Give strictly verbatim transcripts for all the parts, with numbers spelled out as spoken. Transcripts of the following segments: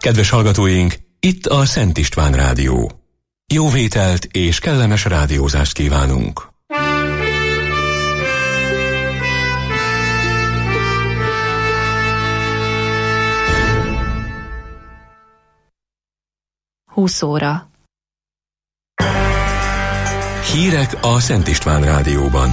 Kedves hallgatóink, itt a Szent István Rádió. Jó vételt és kellemes rádiózást kívánunk! húsz óra. Hírek a Szent István Rádióban.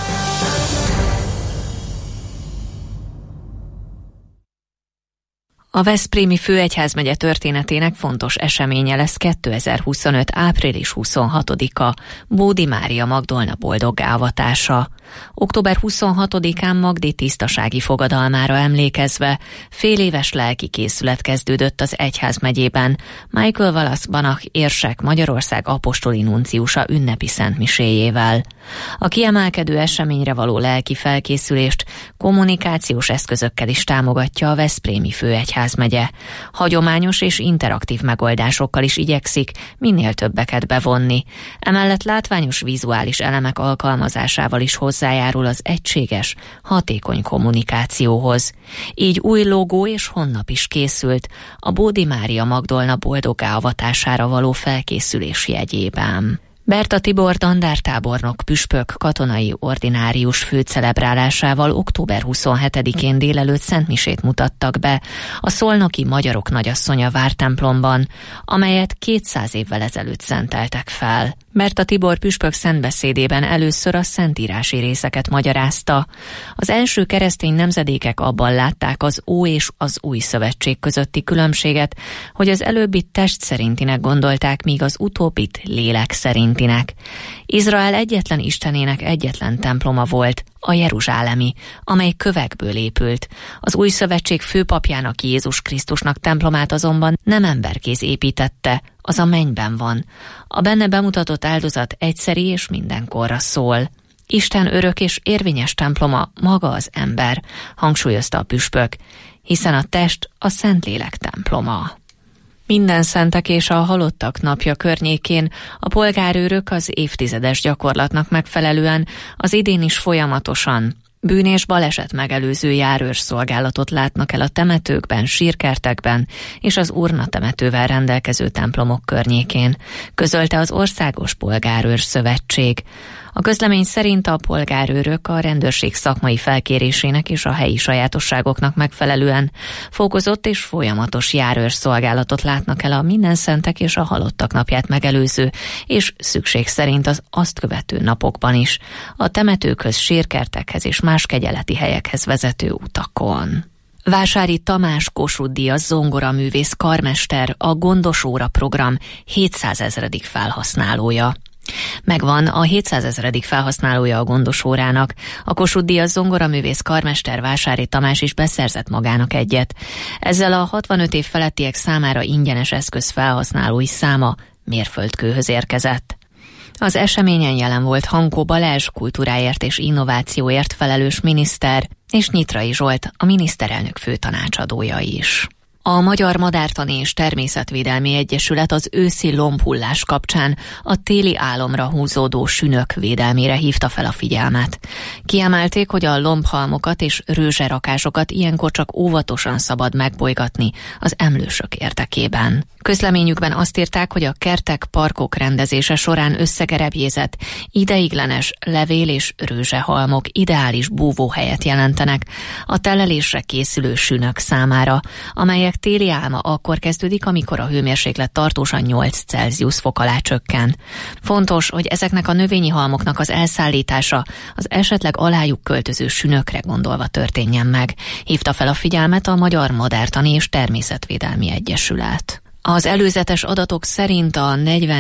A veszprémi főegyházmegye történetének fontos eseménye lesz kétezer-huszonöt. április huszonhatodika, Bódi Mária Magdolna boldoggá avatása. október huszonhatodikán Magdi tisztasági fogadalmára emlékezve fél éves lelki készület kezdődött az egyházmegyében. Michael Wallace Banach érsek Magyarország apostoli nunciusa ünnepi szentmiséjével. A kiemelkedő eseményre való lelki felkészülést kommunikációs eszközökkel is támogatja a veszprémi főegyházmegye. Hagyományos és interaktív megoldásokkal is igyekszik minél többeket bevonni. Emellett látványos vizuális elemek alkalmazásával is hozzájárul az egységes, hatékony kommunikációhoz. Így új logó és honlap is készült a Bódi Mária Magdolna boldoggá avatására való felkészülés jegyében. Berta Tibor dandártábornok püspök katonai ordinárius főcelebrálásával október huszonhetedikén délelőtt szentmisét mutattak be a szolnoki Magyarok Nagyasszonya vártemplomban, amelyet kétszáz évvel ezelőtt szenteltek fel. Berta Tibor püspök szentbeszédében először a szentírási részeket magyarázta. Az első keresztény nemzedékek abban látták az Ó és az Új Szövetség közötti különbséget, hogy az előbbit test szerintinek gondolták, míg az utóbbit lélek szerintinek. Izrael egyetlen istenének egyetlen temploma volt, a jeruzsálemi, amely kövekből épült. Az Új Szövetség főpapjának, Jézus Krisztusnak templomát azonban nem emberkéz építette, az a mennyben van. A benne bemutatott áldozat egyszeri és mindenkorra szól. Isten örök és érvényes temploma maga az ember, hangsúlyozta a püspök, hiszen a test a Szentlélek temploma. Minden szentek és a halottak napja környékén a polgárőrök az évtizedes gyakorlatnak megfelelően az idén is folyamatosan bűn- és baleset megelőző járőrszolgálatot látnak el a temetőkben, sírkertekben és az urnatemetővel rendelkező templomok környékén, közölte az Országos Polgárőr Szövetség. A közlemény szerint a polgárőrök a rendőrség szakmai felkérésének és a helyi sajátosságoknak megfelelően fokozott és folyamatos járőrszolgálatot látnak el a mindenszentek és a halottak napját megelőző és szükség szerint az azt követő napokban is, a temetőkhöz, sírkertekhez és más kegyeleti helyekhez vezető utakon. Vásári Tamás Kossuth Díjas zongoraművész karmester, a Gondos Óra program hétszázezredik felhasználója. Megvan a hétszázezredik felhasználója a Gondos Órának. A Kossuth Díjas zongoraművész karmester Vásári Tamás is beszerzett magának egyet. Ezzel a hatvanöt év felettiek számára ingyenes eszköz felhasználói száma mérföldkőhöz érkezett. Az eseményen jelen volt Hankó Balázs, kultúráért és innovációért felelős miniszter, és Nyitrai Zsolt, a miniszterelnök főtanácsadója is. A Magyar Madártani és Természetvédelmi Egyesület az őszi lombhullás kapcsán a téli álomra húzódó sünök védelmére hívta fel a figyelmet. Kiemelték, hogy a lombhalmokat és rőzserakásokat ilyenkor csak óvatosan szabad megbolygatni az emlősök érdekében. Közleményükben azt írták, hogy a kertek, parkok rendezése során összegerebjézett, ideiglenes levél- és rőzsehalmok ideális búvóhelyet jelentenek a telelésre készülő sünök számára, amelyek téli álma akkor kezdődik, amikor a hőmérséklet tartósan nyolc Celsius fok alá csökken. Fontos, hogy ezeknek a növényi halmoknak az elszállítása az esetleg alájuk költöző sünökre gondolva történjen meg, hívta fel a figyelmet a Magyar Madártani és Természetvédelmi Egyesület. Az előzetes adatok szerint a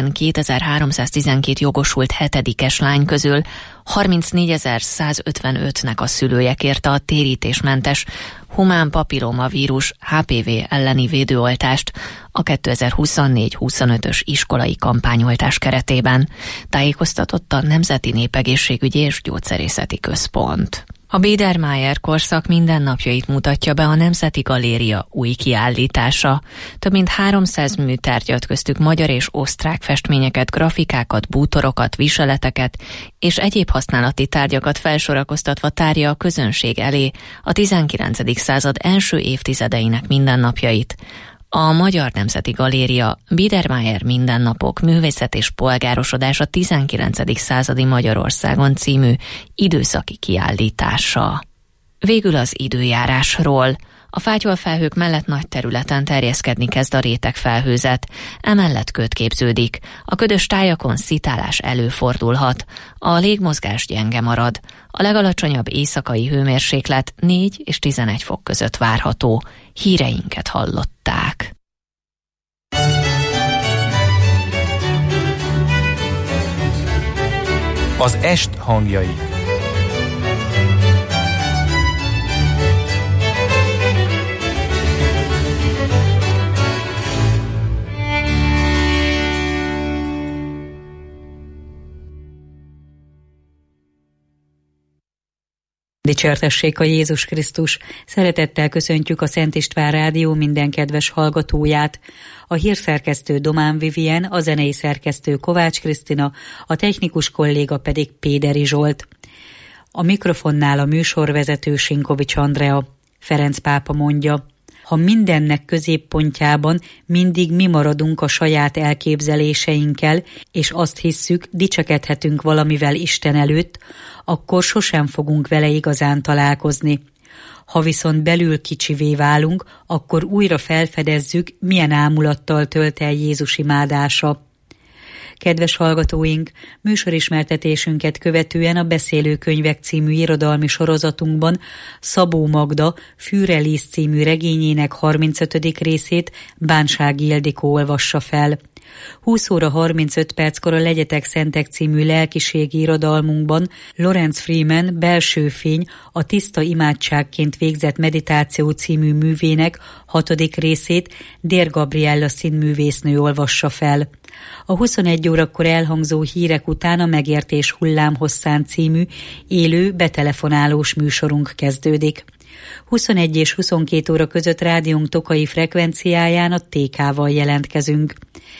negyvenkétezer-háromszáztizenkét jogosult hetedikes lány közül harmincnégyezer-százötvenötnek a szülője kérte a térítésmentes humán papillomavírus há pé vé elleni védőoltást a kétezer-huszonnégy huszonötös iskolai kampányoltás keretében, tájékoztatott a Nemzeti Népegészségügyi és Gyógyszerészeti Központ. A Biedermeier korszak mindennapjait mutatja be a Nemzeti Galéria új kiállítása. Több mint háromszáz műtárgyat, köztük magyar és osztrák festményeket, grafikákat, bútorokat, viseleteket és egyéb használati tárgyakat felsorakoztatva tárja a közönség elé a tizenkilencedik század első évtizedeinek mindennapjait, A Magyar Nemzeti Galéria Biedermeier Mindennapok, művészet és polgárosodás a tizenkilencedik századi Magyarországon című időszaki kiállítása. Végül az időjárásról. A fátyolfelhők mellett nagy területen terjeszkedni kezd a rétegfelhőzet, emellett köd képződik. A ködös tájakon szitálás előfordulhat. A légmozgás gyenge marad. A legalacsonyabb éjszakai hőmérséklet négy és tizenegy fok között várható. Híreinket hallották. Az est hangjai. Dicsértessék a Jézus Krisztus! Szeretettel köszöntjük a Szent István Rádió minden kedves hallgatóját. A hírszerkesztő Domán Vivien, a zenei szerkesztő Kovács Krisztina, a technikus kolléga pedig Péderi Zsolt. A mikrofonnál a műsorvezető Sinkovics Andrea. Ferenc pápa mondja: ha mindennek középpontjában mindig mi maradunk a saját elképzeléseinkkel, és azt hisszük, dicsekedhetünk valamivel Isten előtt, akkor sosem fogunk vele igazán találkozni. Ha viszont belül kicsivé válunk, akkor újra felfedezzük, milyen ámulattal tölt el Jézus imádása. Kedves hallgatóink, műsorismertetésünket követően a Beszélőkönyvek című irodalmi sorozatunkban Szabó Magda Fűrelíz című regényének harmincötödik részét Bánsági Ildikó olvassa fel. húsz óra harmincöt perckor a Legyetek Szentek című lelkiségi irodalmunkban Lorenz Freeman Belső fény, a tiszta imádságként végzett meditáció című művének hatodik részét Dér Gabriella színművésznő olvassa fel. A huszonegy órakor elhangzó hírek után a Megértés hullámhosszán című élő betelefonálós műsorunk kezdődik. huszonegy és huszonkét óra között rádiónk tokai frekvenciáján a té ká-val jelentkezünk.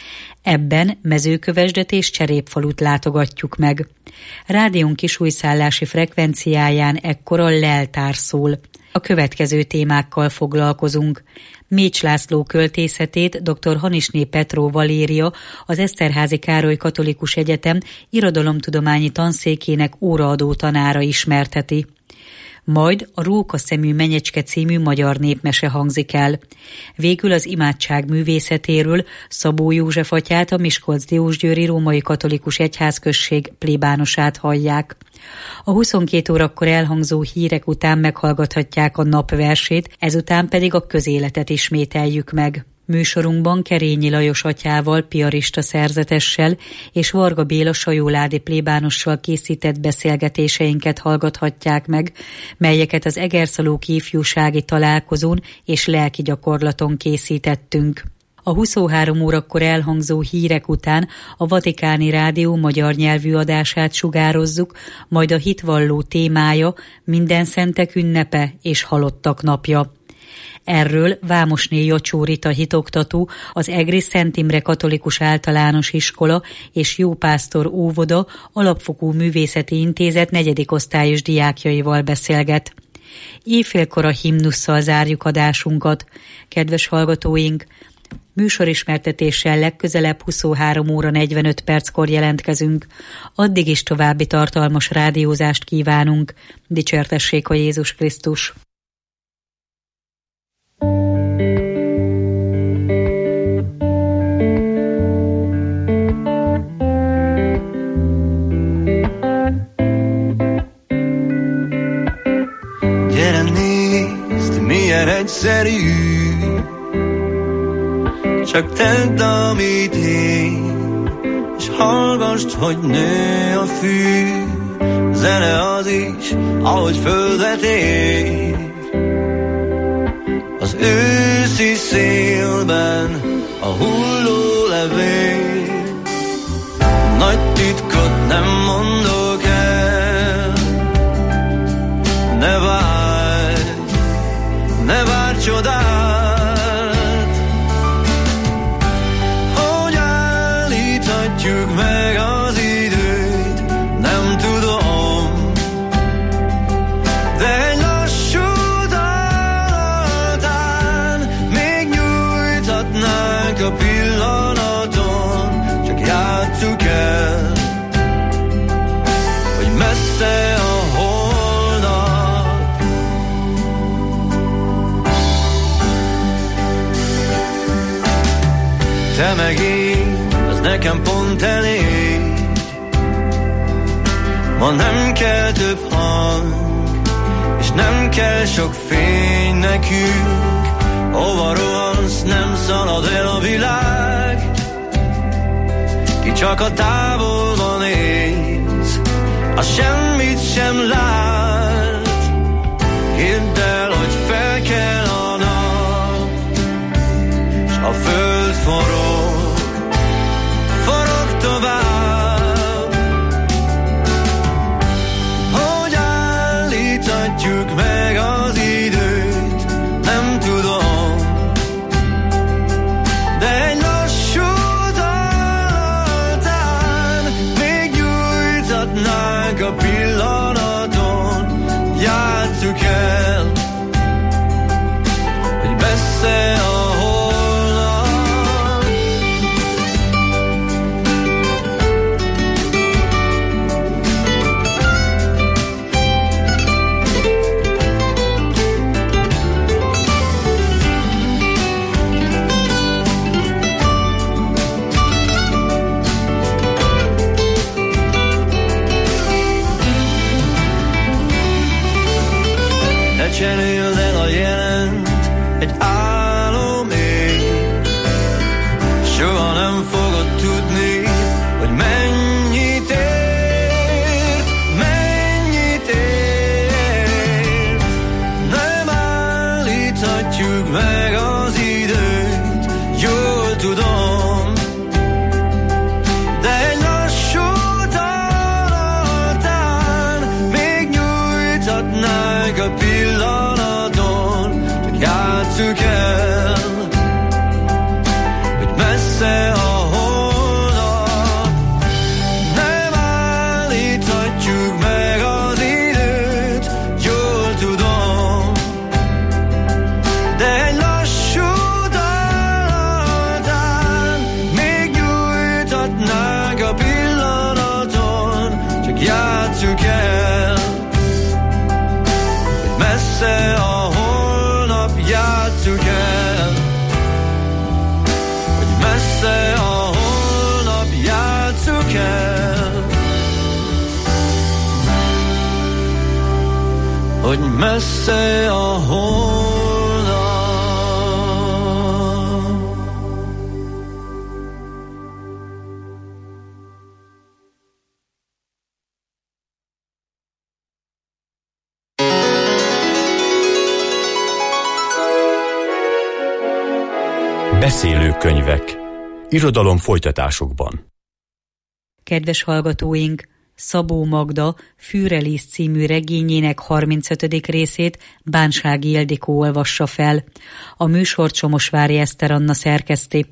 Ebben Mezőkövesdet és Cserépfalut látogatjuk meg. Rádiónk kisújszállási frekvenciáján ekkor a leltár szól. A következő témákkal foglalkozunk. Mécs László költészetét dr. Hanisné Petró Valéria, az Eszterházy Károly Katolikus Egyetem irodalomtudományi tanszékének óraadó tanára ismerteti. Majd a Rókaszemű Menyecske című magyar népmese hangzik el. Végül az imádság művészetéről Szabó József atyát, a Miskolc-Diósgyőri Római Katolikus Egyházközség plébánosát hallják. A huszonkét órakor elhangzó hírek után meghallgathatják a napversét, ezután pedig a közéletet ismételjük meg. Műsorunkban Kerényi Lajos atyával, piarista szerzetessel és Varga Béla sajóládi plébánossal készített beszélgetéseinket hallgathatják meg, melyeket az Egerszalóki ifjúsági találkozón és lelki gyakorlaton készítettünk. A huszonhárom órakor elhangzó hírek után a Vatikáni Rádió magyar nyelvű adását sugározzuk, majd a hitvalló témája Minden szentek ünnepe és halottak napja. Erről Vámosné Jocsó Rita hitoktató, az Egri Szent Imre Katolikus Általános Iskola és Jópásztor óvoda Alapfokú Művészeti Intézet negyedik osztályos diákjaival beszélget. Éjfélkor a himnusszal zárjuk adásunkat. Kedves hallgatóink, műsorismertetéssel legközelebb huszonhárom óra negyvenöt perckor jelentkezünk. Addig is további tartalmas rádiózást kívánunk. Dicsértessék a Jézus Krisztus! Gyere, nézd, milyen egyszerű, csak tedd, amit én, és hallgassd, hogy nő a fű. Zene az is, ahogy földet ér, az őszi szélben a hulló levél. Nagy titkot nem mondok el, ne várj, ne várj csodát, hogy állíthatjuk meg az időt, nem tudom, de egy lassú dal után még nyújthat remegény, az nekem pont elég. Ma nem kell több hang, és nem kell sok fény nekünk. Hova rohansz, nem szalad el a világ, ki csak a távolban néz, az semmit sem lát. Hidd el, hogy fel kell a nap, s a föld forog, forog tovább. Hogy állíthatjuk meg az időt, nem tudom, de egy lassú dal még nyújthatnánk a pillanaton. Játsszuk el, hogy messze a holnap. Ne cseréld el a jelent egy álomért, soha nem fogod tudni, hogy mennyit ért, mennyit ért. Nem állíthatjuk meg az időt, jól tudom, de egy lassú dal után még nyújthatnánk a pillanaton. Csak játsszuk el, hogy messze a holnap. Nem állíthatjuk meg az időt, jól tudom, de egy lassú dal után még nyújthatnánk a pillanaton. Csak játsszuk el, hogy messze a holnap. Játsszuk el, hogy messze a holnap. Játsszuk el, hogy messze a holnap. Beszélő könyvek. Irodalom folytatásokban. Kedves hallgatóink, Szabó Magda Fűrelíz című regényének harmincötödik részét Bánsági Ildikó olvassa fel. A műsort Somosvári Eszter Anna szerkeszti.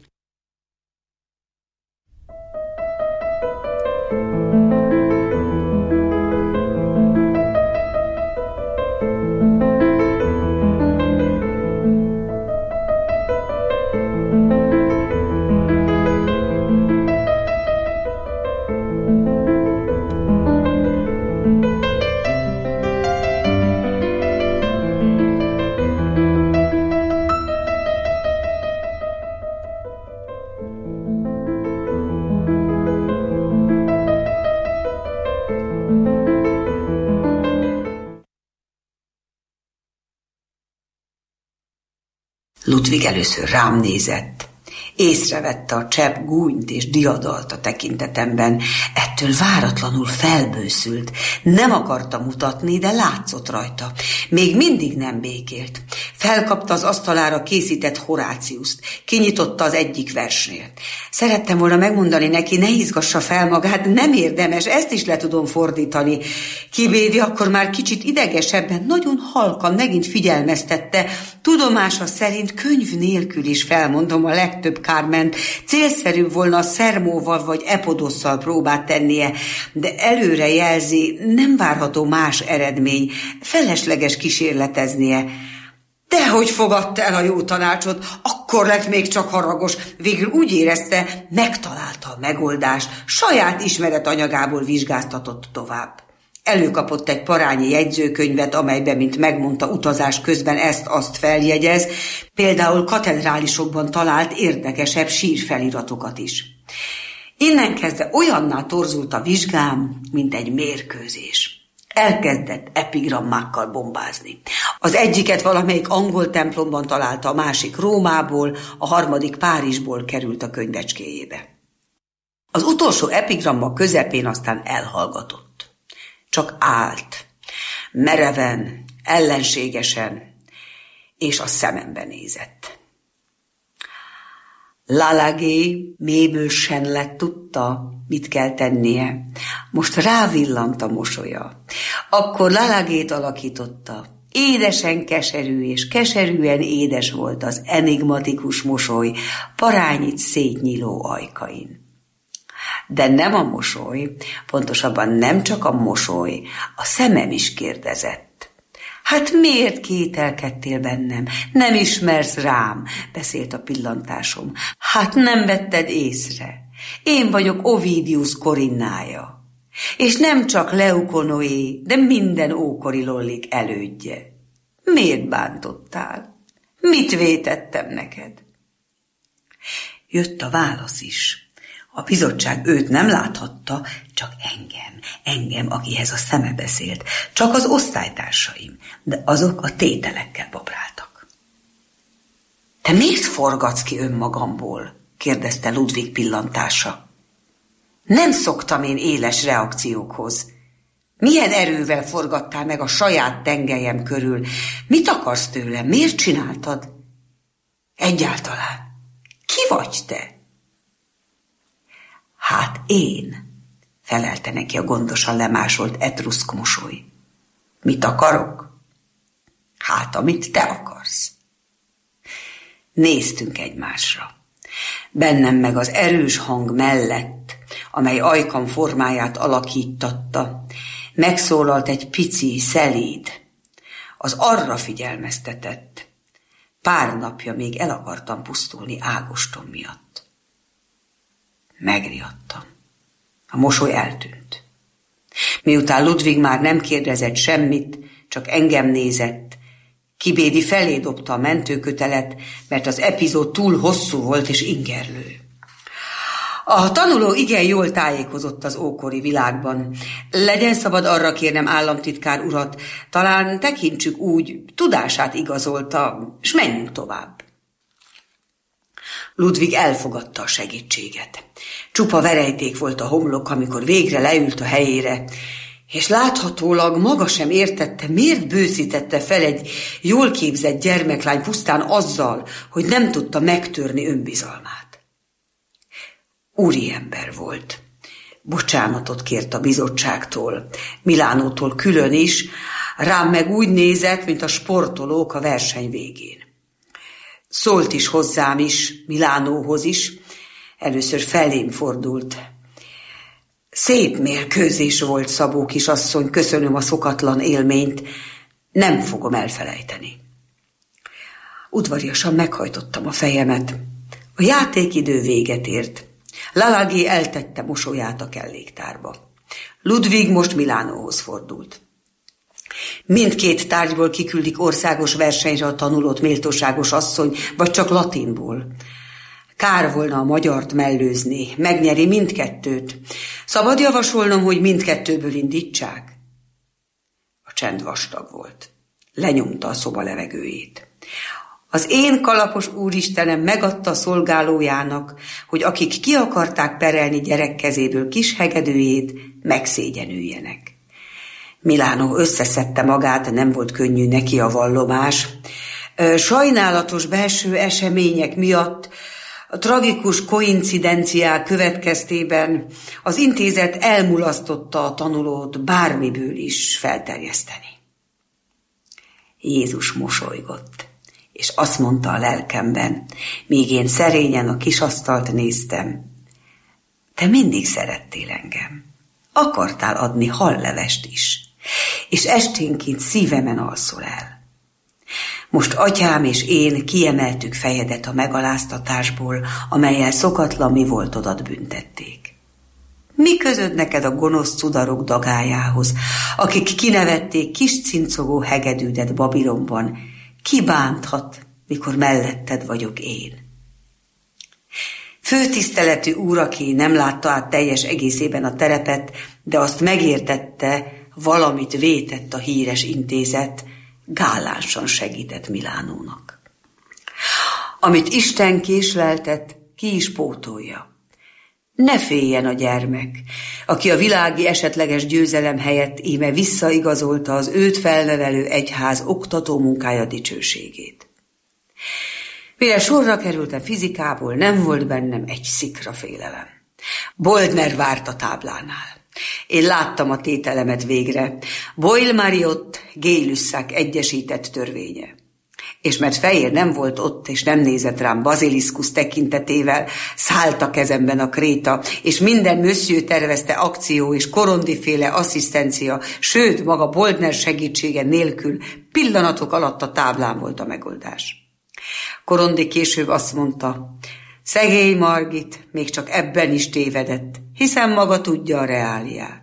Ludvig először rám nézett. Észrevette a csepp gúnyt és diadalt a tekintetemben. Ettől váratlanul felbőszült. Nem akarta mutatni, de látszott rajta. Még mindig nem békélt. Felkapta az asztalára készített Horáciuszt. Kinyitotta az egyik versnél. Szerettem volna megmondani neki, ne izgassa fel magát, nem érdemes, ezt is le tudom fordítani. Kibévi akkor már kicsit idegesebben, nagyon halkan megint figyelmeztette. Tudomása szerint könyv nélkül is felmondom a legtöbb Kárment. Célszerűbb volna a Szermóval vagy Epodosszal próbát tennie, de előre jelzi, nem várható más eredmény, felesleges kísérleteznie. Dehogy fogadta el a jó tanácsot, akkor lett még csak haragos. Végül úgy érezte, megtalálta a megoldást, saját ismeret anyagából vizsgáztatott tovább. Előkapott egy parányi jegyzőkönyvet, amelyben, mint megmondta, utazás közben ezt-azt feljegyez, például katedrálisokban talált érdekesebb sírfeliratokat is. Innen kezdve olyanná torzult a vizsgám, mint egy mérkőzés. Elkezdett epigrammákkal bombázni. Az egyiket valamelyik angol templomban találta, a másik Rómából, a harmadik Párizsból került a könyvecskéjébe. Az utolsó epigramma közepén aztán elhallgatott. Csak állt, mereven, ellenségesen, és a szemembe nézett. Lalagé mélyből sen lett, tudta, mit kell tennie. Most rávillant a mosolya. Akkor Lalagét alakította. Édesen keserű és keserűen édes volt az enigmatikus mosoly parányit szétnyíló ajkain. De nem a mosoly, pontosabban nem csak a mosoly, a szemem is kérdezett. Hát miért kételkedtél bennem? Nem ismersz rám, beszélt a pillantásom. Hát nem vetted észre. Én vagyok Ovidius Corinnája. És nem csak Leukonoé, de minden ókori lollik elődje. Miért bántottál? Mit vétettem neked? Jött a válasz is. A bizottság őt nem láthatta, csak engem, engem, akihez a szeme beszélt, csak az osztálytársaim, de azok a tételekkel babráltak. Te miért forgatsz ki önmagamból? Kérdezte Ludwig pillantása. Nem szoktam én éles reakciókhoz. Milyen erővel forgattál meg a saját tengelyem körül? Mit akarsz tőlem? Miért csináltad? Egyáltalán. Ki vagy te? Hát én, felelte neki a gondosan lemásolt etruszk mosoly. Mit akarok? Hát, amit te akarsz. Néztünk egymásra. Bennem meg az erős hang mellett, amely ajkam formáját alakítatta, megszólalt egy pici, szelíd. Az arra figyelmeztetett. Pár napja még el akartam pusztulni Ágoston miatt. Megriadtam. A mosoly eltűnt. Miután Ludwig már nem kérdezett semmit, csak engem nézett, Kibédi felé dobta a mentőkötelet, mert az epizód túl hosszú volt és ingerlő. A tanuló igen jól tájékozott az ókori világban. Legyen szabad arra kérnem államtitkár urat, talán tekintsük úgy, tudását igazolta, s menjünk tovább. Ludwig elfogadta a segítséget. Csupa verejték volt a homlok, amikor végre leült a helyére, és láthatólag maga sem értette, miért bőszítette fel egy jól képzett gyermeklány pusztán azzal, hogy nem tudta megtörni önbizalmát. Úriember volt. Bocsánatot kért a bizottságtól, Milánótól külön is, rám meg úgy nézett, mint a sportolók a verseny végén. Szólt is hozzám is, Milánóhoz is, először felém fordult. Szép mérkőzés volt, Szabó kisasszony, köszönöm a szokatlan élményt, nem fogom elfelejteni. Udvariasan meghajtottam a fejemet. A játékidő véget ért. Lalagé eltette mosolyát a kelléktárba. Ludwig most Milánóhoz fordult. Mindkét tárgyból kiküldik országos versenyre a tanulót, méltóságos asszony, vagy csak latinból. Kár volna a magyart mellőzni, megnyeri mindkettőt. Szabad javasolnom, hogy mindkettőből indítsák? A csend vastag volt. Lenyomta a szoba levegőjét. Az én kalapos úristenem megadta szolgálójának, hogy akik ki akarták perelni gyerek kezéből kis hegedűjét, megszégyenüljenek. Milánó összeszedte magát, nem volt könnyű neki a vallomás. Sajnálatos belső események miatt, a tragikus koincidenciák következtében az intézet elmulasztotta a tanulót bármiből is felterjeszteni. Jézus mosolygott, és azt mondta a lelkemben, míg én szerényen a kisasztalt néztem: te mindig szerettél engem, akartál adni hallevest is, és esténként szívemen alszol el. Most atyám és én kiemeltük fejedet a megaláztatásból, amellyel szokatlan mi voltodat büntették. Mi közöd neked a gonosz cudarok dagájához, akik kinevették kis cincogó hegedűdet Babilonban? Ki bánthat, mikor melletted vagyok én? Főtiszteletű úr, aki nem látta át teljes egészében a terepet, de azt megértette, valamit vétett a híres intézet, gálánsan segített Milánónak. Amit Isten késleltett, ki is pótolja. Ne féljen a gyermek, aki a világi esetleges győzelem helyett íme visszaigazolta az őt felnevelő egyház oktató munkája dicsőségét. Mire sorra kerültem fizikából, nem volt bennem egy szikra félelem. Boldner várt a táblánál. Én láttam a tételemet végre. Boyle-Marriott Gay-Lussac egyesített törvénye. És mert Fejér nem volt ott, és nem nézett rám baziliszkusz tekintetével, szállt a kezemben a kréta, és minden monsieur tervezte akció és korondiféle asszisztencia, sőt, maga Boldner segítsége nélkül pillanatok alatt a táblán volt a megoldás. Korondi később azt mondta, szegény Margit még csak ebben is tévedett, hiszen maga tudja a reáliát.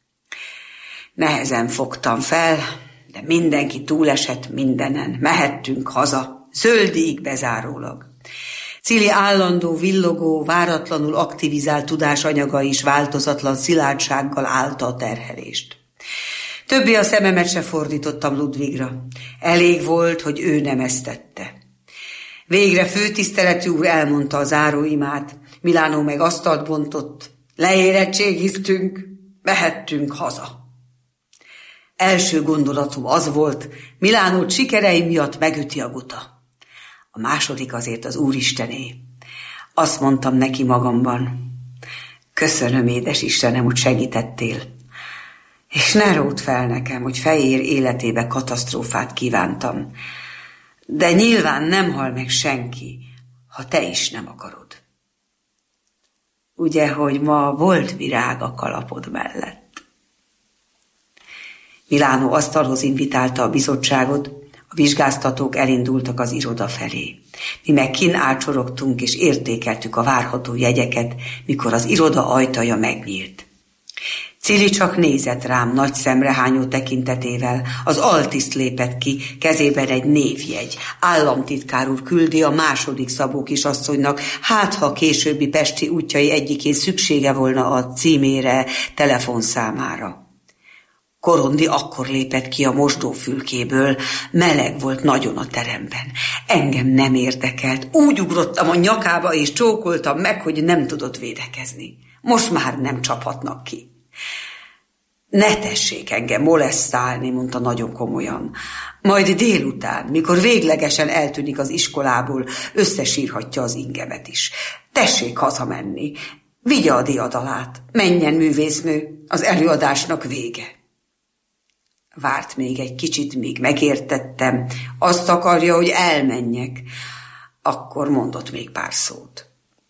Nehezen fogtam fel, de mindenki túlesett mindenen, mehettünk haza, zöldig bezárólag. Cili állandó, villogó, váratlanul aktivizált tudásanyaga is változatlan szilárdsággal állta a terhelést. Többé a szememet se fordítottam Ludvigra. Elég volt, hogy ő nem ezt tette. Végre főtiszteletű úr elmondta a záróimát, Milánó meg asztalt bontott, leérettségiztünk, mehettünk haza. Első gondolatom az volt, Milánó sikerei miatt megüti a guta. A második azért az Úristené. Azt mondtam neki magamban, köszönöm, édes Istenem, hogy segítettél, és ne ródd fel nekem, hogy Fejér életébe katasztrófát kívántam, de nyilván nem hal meg senki, ha te is nem akarod. Ugye, hogy ma volt virág a kalapod mellett. Milánó asztalhoz invitálta a bizottságot, a vizsgáztatók elindultak az iroda felé. Mi meg kinn ácsorogtunk és értékeltük a várható jegyeket, mikor az iroda ajtaja megnyílt. Cili csak nézett rám nagy szemrehányó tekintetével, az altiszt lépett ki, kezében egy névjegy. Államtitkár úr küldi a második Szabó kisasszonynak, hát ha későbbi pesti útjai egyikén szüksége volna a címére, telefonszámára. Korondi akkor lépett ki a mosdófülkéből, meleg volt nagyon a teremben. Engem nem érdekelt, úgy ugrottam a nyakába és csókoltam meg, hogy nem tudott védekezni. Most már nem csaphatnak ki. Ne tessék engem molesztálni, mondta nagyon komolyan. Majd délután, mikor véglegesen eltűnik az iskolából, összesírhatja az ingemet is. Tessék hazamenni, vigye a diadalát, menjen művésznő, az előadásnak vége. Várt még egy kicsit, míg megértettem, azt akarja, hogy elmenjek. Akkor mondott még pár szót.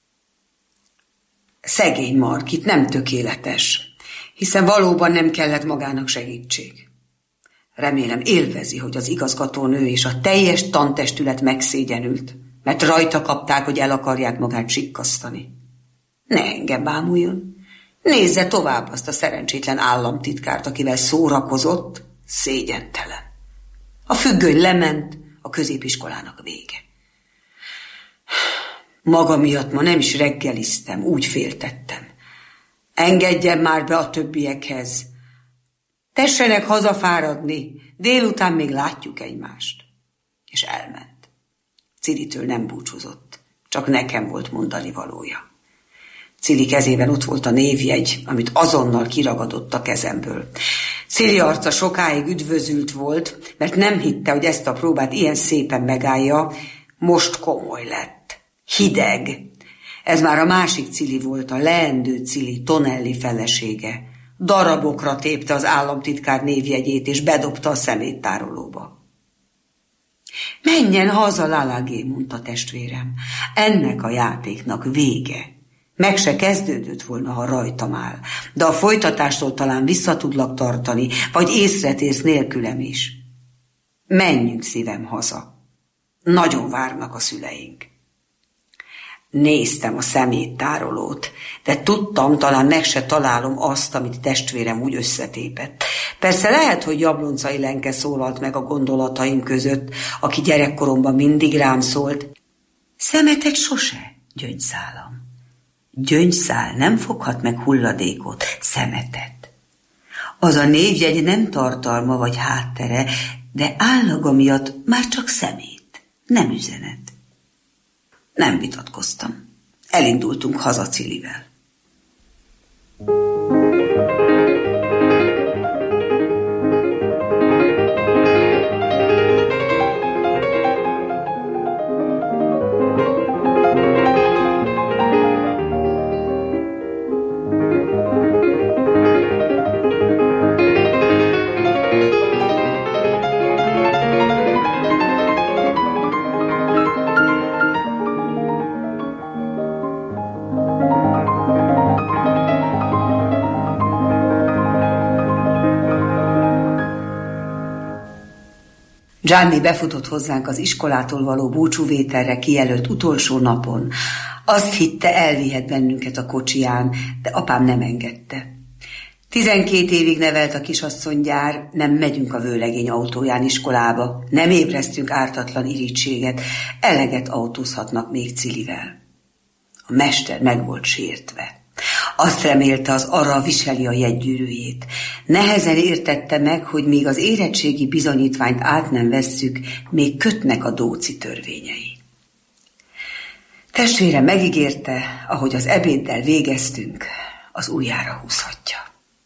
Szegény Margit nem tökéletes, hiszen valóban nem kellett magának segítség. Remélem élvezi, hogy az igazgatónő és a teljes tantestület megszégyenült, mert rajta kapták, hogy el akarják magát sikkasztani. Ne engem bámuljon, nézze tovább azt a szerencsétlen államtitkárt, akivel szórakozott, szégyentelen. A függöny lement, a középiskolának vége. Maga miatt ma nem is reggeliztem, úgy féltettem. Engedjen már be a többiekhez. Tessenek hazafáradni, délután még látjuk egymást. És elment. Cilitől nem búcsúzott, csak nekem volt mondani valója. Cili kezében ott volt a névjegy, amit azonnal kiragadott a kezemből. Cili arca sokáig üdvözült volt, mert nem hitte, hogy ezt a próbát ilyen szépen megállja, most komoly lett. Hideg. Ez már a másik Cili volt, a leendő Cili, Tonelli felesége. Darabokra tépte az államtitkár névjegyét, és bedobta a szeméttárolóba. Menjen haza, Lalagé, mondta testvérem. Ennek a játéknak vége. Meg se kezdődött volna, ha rajtam áll, de a folytatástól talán vissza tudlak tartani, vagy észretérsz nélkülem is. Menjünk, szívem, haza. Nagyon várnak a szüleink. Néztem a szeméttárolót, de tudtam, talán meg se találom azt, amit testvérem úgy összetépett. Persze lehet, hogy Jabloncai Lenke szólalt meg a gondolataim között, aki gyerekkoromban mindig rám szólt. Szemetet sose, gyöngyszálam. Gyöngyszál nem foghat meg hulladékot, szemetet. Az a névjegy nem tartalma vagy háttere, de állaga miatt már csak szemét, nem üzenet. Nem vitatkoztam. Elindultunk haza Cilivel. Gianni befutott hozzánk az iskolától való búcsúvételre kijelölt utolsó napon. Azt hitte, elvihet bennünket a kocsiján, de apám nem engedte. Tizenkét évig nevelt a kisasszonygyár, nem megyünk a vőlegény autóján iskolába, nem ébresztünk ártatlan irítséget, eleget autózhatnak még Cilivel. A mester meg volt sértve. Azt remélte, az arra viseli a jegygyűrűjét. Nehezen értette meg, hogy még az érettségi bizonyítványt át nem vesszük, még kötnek a dóci törvényei. Testvére megígérte, ahogy az ebéddel végeztünk, az ujjára húzhatja.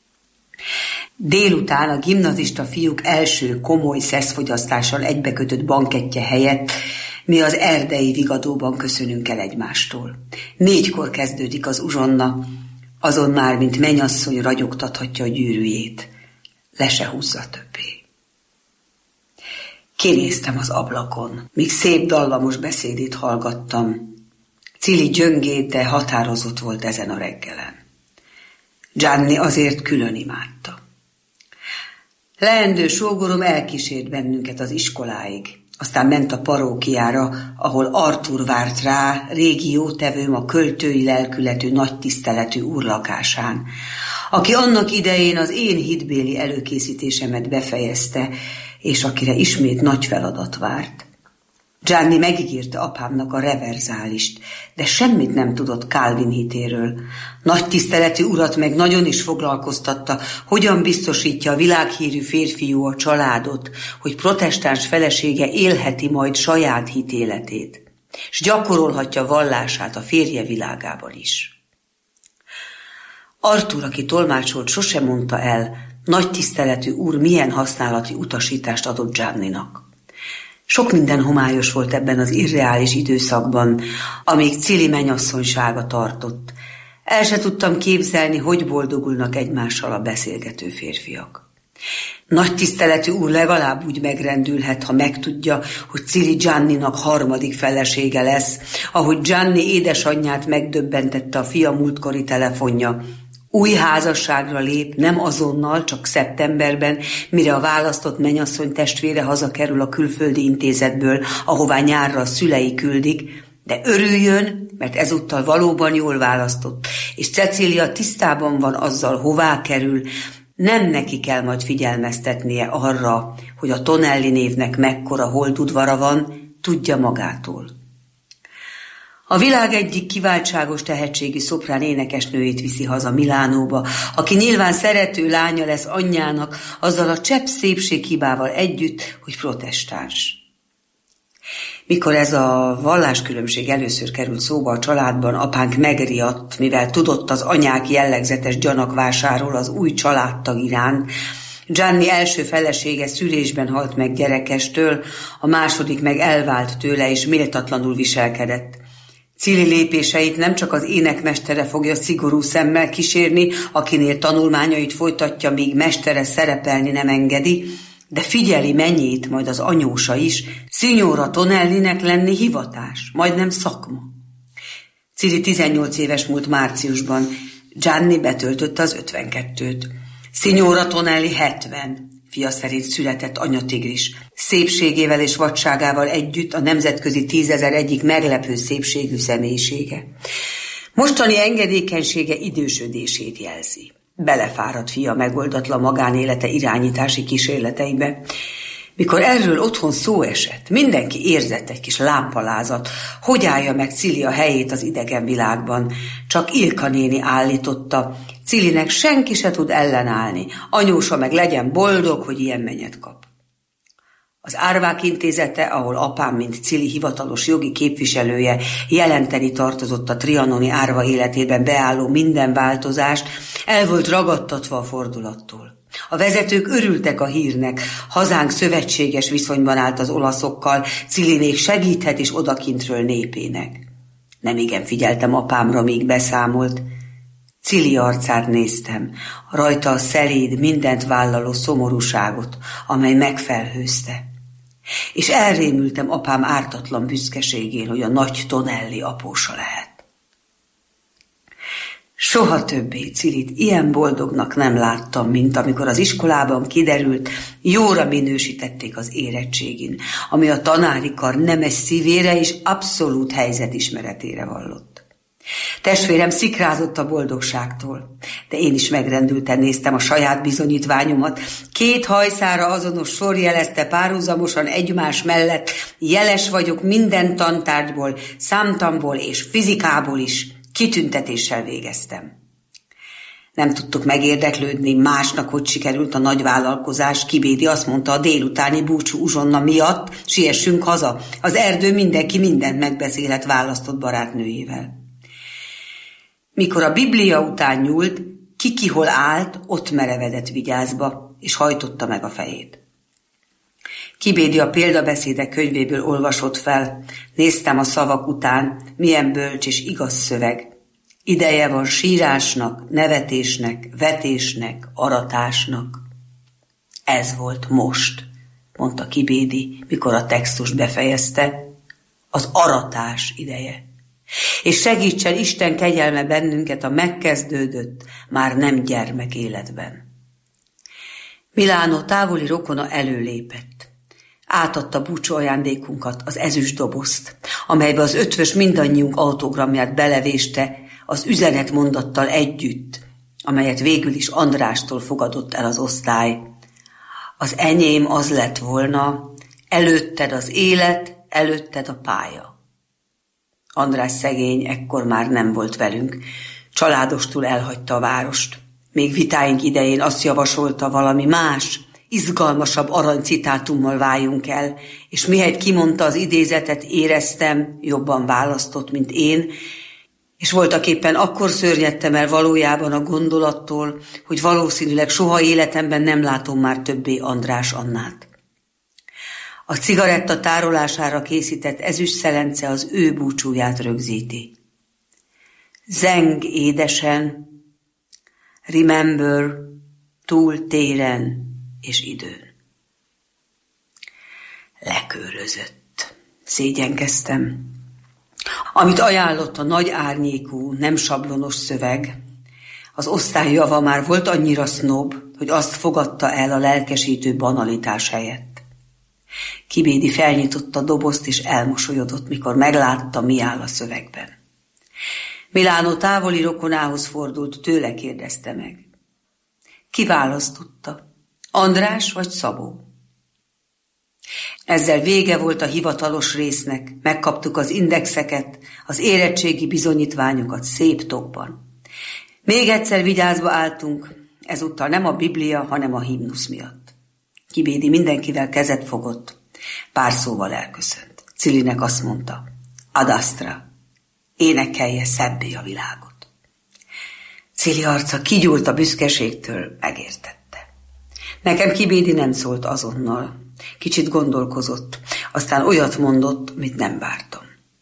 Délután a gimnazista fiúk első komoly szeszfogyasztással egybekötött bankettje helyett mi az erdei vigadóban köszönünk el egymástól. Négykor kezdődik az uzsonna, azon már, mint mennyasszony ragyogtathatja a gyűrűjét. Le se húzza többé. Kinéztem az ablakon, míg szép dallamos beszédét hallgattam. Cili gyöngét, de határozott volt ezen a reggelen. Gianni azért külön imádta. Leendő sógorom elkísért bennünket az iskoláig. Aztán ment a parókiára, ahol Artur várt rá, régi jótevőm, a költői lelkületű, nagy tiszteletű úr lakásán, aki annak idején az én hitbéli előkészítésemet befejezte, és akire ismét nagy feladat várt. Gianni megígérte apámnak a reverzálist, de semmit nem tudott Calvin hitéről. Nagy tiszteletű urat meg nagyon is foglalkoztatta, hogyan biztosítja a világhírű férfiú a családot, hogy protestáns felesége élheti majd saját hitéletét, s gyakorolhatja vallását a férje világában is. Artur, aki tolmácsolt, sosem mondta el, nagy tiszteletű úr milyen használati utasítást adott Gianninak. Sok minden homályos volt ebben az irreális időszakban, amíg Cili mennyasszonysága tartott. El se tudtam képzelni, hogy boldogulnak egymással a beszélgető férfiak. Nagy tiszteletű úr legalább úgy megrendülhet, ha megtudja, hogy Cili Gianninak harmadik felesége lesz, ahogy Gianni édesanyját megdöbbentette a fia múltkori telefonja. Új házasságra lép, nem azonnal, csak szeptemberben, mire a választott mennyasszony testvére hazakerül a külföldi intézetből, ahová nyárra a szülei küldik, de örüljön, mert ezúttal valóban jól választott, és Cecília tisztában van azzal, hová kerül, nem neki kell majd figyelmeztetnie arra, hogy a Tonelli névnek mekkora holdudvara van, tudja magától. A világ egyik kiváltságos tehetségi szoprán énekesnőjét viszi haza Milánóba, aki nyilván szerető lánya lesz anyjának, azzal a csepp szépséghibával együtt, hogy protestáns. Mikor ez a valláskülönbség először került szóba a családban, apánk megriadt, mivel tudott az anyák jellegzetes gyanakvásáról az új családtag iránt. Gianni első felesége szülésben halt meg gyerekestől, a második meg elvált tőle és méltatlanul viselkedett. Cili lépéseit nem csak az énekmestere fogja szigorú szemmel kísérni, akinél tanulmányait folytatja, míg mestere szerepelni nem engedi, de figyeli mennyét, majd az anyósa is, Signora Tonellinek lenni hivatás, majdnem szakma. Cili tizennyolc éves múlt márciusban, Gianni betöltötte az ötvenkettőt. Signora Tonelli hetven, fia szerint született anyatigris. Szépségével és vadságával együtt a nemzetközi tízezer egyik meglepő szépségű személyisége. Mostani engedékenysége idősödését jelzi. Belefáradt fia megoldatlan magánélete irányítási kísérleteibe. Mikor erről otthon szó esett, mindenki érzett egy kis lámpalázat, hogy állja meg Cili a helyét az idegen világban. Csak Ilka néni állította, Cilinek senki se tud ellenállni, anyósa meg legyen boldog, hogy ilyen menyet kap. Az Árvák Intézete, ahol apám, mint Cili hivatalos jogi képviselője jelenteni tartozott a trianoni árva életében beálló minden változást, el volt ragadtatva a fordulattól. A vezetők örültek a hírnek, hazánk szövetséges viszonyban állt az olaszokkal, Cilinék segíthet is odakintről népének. Nemigen figyeltem apámra, míg beszámolt. Cili arcát néztem, rajta a szeléd, mindent vállaló szomorúságot, amely megfelhőzte. És elrémültem apám ártatlan büszkeségén, hogy a nagy Tonelli apósa lehet. Soha többé Cilit ilyen boldognak nem láttam, mint amikor az iskolában kiderült, jóra minősítették az érettségin, ami a tanári kar nemes szívére és abszolút helyzetismeretére vallott. Testvérem szikrázott a boldogságtól, de én is megrendülten néztem a saját bizonyítványomat. Két hajszára azonos sor jelezte párhuzamosan egymás mellett, jeles vagyok minden tantárgyból, számtamból és fizikából is, kitüntetéssel végeztem. Nem tudtuk megérdeklődni másnak, hogy sikerült a nagy vállalkozás. Kibédi azt mondta a délutáni búcsú uzsonna miatt, siessünk haza, az erdő mindenki mindent megbeszélhet választott barátnőjével. Mikor a Biblia után nyúlt, ki-ki hol állt, ott merevedett vigyázba, és hajtotta meg a fejét. Kibédi a példabeszédek könyvéből olvasott fel, néztem a szavak után, milyen bölcs és igaz szöveg. Ideje van sírásnak, nevetésnek, vetésnek, aratásnak. Ez volt most, mondta Kibédi, mikor a textus befejezte, az aratás ideje. És segítsen Isten kegyelme bennünket a megkezdődött, már nem gyermek életben. Milánó távoli rokona előlépett. Átadta búcsú ajándékunkat, az ezüst dobozt, amelybe az ötvös mindannyiunk autogramját belevéste az üzenetmondattal együtt, amelyet végül is Andrástól fogadott el az osztály. Az enyém az lett volna, előtted az élet, előtted a pálya. András szegény ekkor már nem volt velünk, családostul elhagyta a várost. Még vitáink idején azt javasolta, valami más, izgalmasabb aranycitátummal váljunk el, és mihelyt kimondta az idézetet, éreztem, jobban választott, mint én, és voltaképpen akkor szörnyedtem el valójában a gondolattól, hogy valószínűleg soha életemben nem látom már többé András Annát. A cigaretta tárolására készített ezüstszelence az ő búcsúját rögzíti. Zeng édesen, remember, túl téren és időn. Lekőrözött. Szégyenkeztem. Amit ajánlott a nagy árnyékú, nem sablonos szöveg, az osztály java már volt annyira sznob, hogy azt fogadta el a lelkesítő banalitás helyett. Kibédi felnyitotta a dobozt és elmosolyodott, mikor meglátta, mi áll a szövegben. Milánó távoli rokonához fordult, tőle kérdezte meg. Ki választotta? András vagy Szabó? Ezzel vége volt a hivatalos résznek, megkaptuk az indexeket, az érettségi bizonyítványokat szép tokban. Még egyszer vigyázba álltunk, ezúttal nem a Biblia, hanem a himnusz miatt. Kibédi mindenkivel kezet fogott, pár szóval elköszönt. Cilinek azt mondta, ad astra, énekelje szebbé a világot. Cili arca kigyúlt a büszkeségtől, megértette. Nekem Kibédi nem szólt azonnal. Kicsit gondolkozott, aztán olyat mondott, amit nem vártam.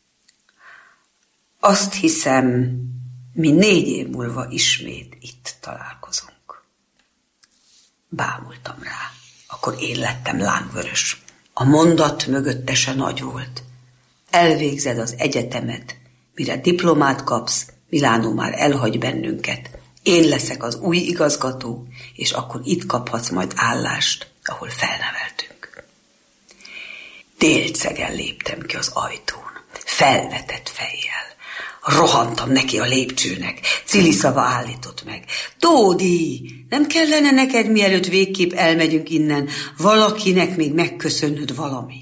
Azt hiszem, mi négy év múlva ismét itt találkozunk. Bámultam rá, akkor én lettem lángvörös. A mondat mögötte se nagy volt. Elvégzed az egyetemet, mire diplomát kapsz, Milánó már elhagy bennünket. Én leszek az új igazgató, és akkor itt kaphatsz majd állást ahol felneveltünk. Délcegen léptem ki az ajtón, felvetett fejjel. Rohantam neki a lépcsőnek, Cili szava állított meg. Dódi, nem kellene neked, mielőtt végképp elmegyünk innen, valakinek még megköszönnöd valamit?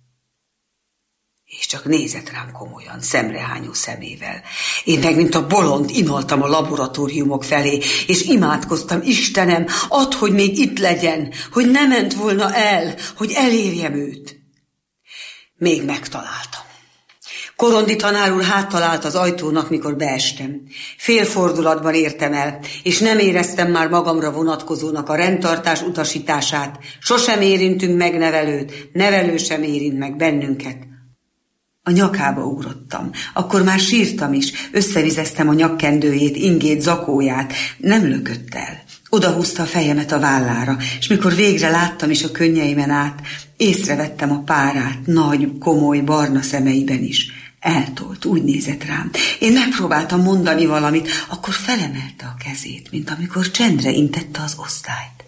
És csak nézett rám komolyan, szemrehányó szemével. Én meg, mint a bolond, inoltam a laboratóriumok felé, és imádkoztam, Istenem, add, hogy még itt legyen, hogy ne ment volna el, hogy elérjem őt. Még megtaláltam. Korondi tanár úr háttalált az ajtónak, mikor beestem. Félfordulatban értem el, és nem éreztem már magamra vonatkozónak a rendtartás utasítását. Sosem érintünk meg nevelőt, nevelő sem érint meg bennünket. A nyakába ugrottam, akkor már sírtam is, összevizeztem a nyakkendőjét, ingét, zakóját, nem lökött el. Odahúzta a fejemet a vállára, és mikor végre láttam is a könnyeimen át, észrevettem a párát, nagy, komoly, barna szemeiben is. Eltolt, úgy nézett rám. Én megpróbáltam mondani valamit, akkor felemelte a kezét, mint amikor csendre intette az osztályt.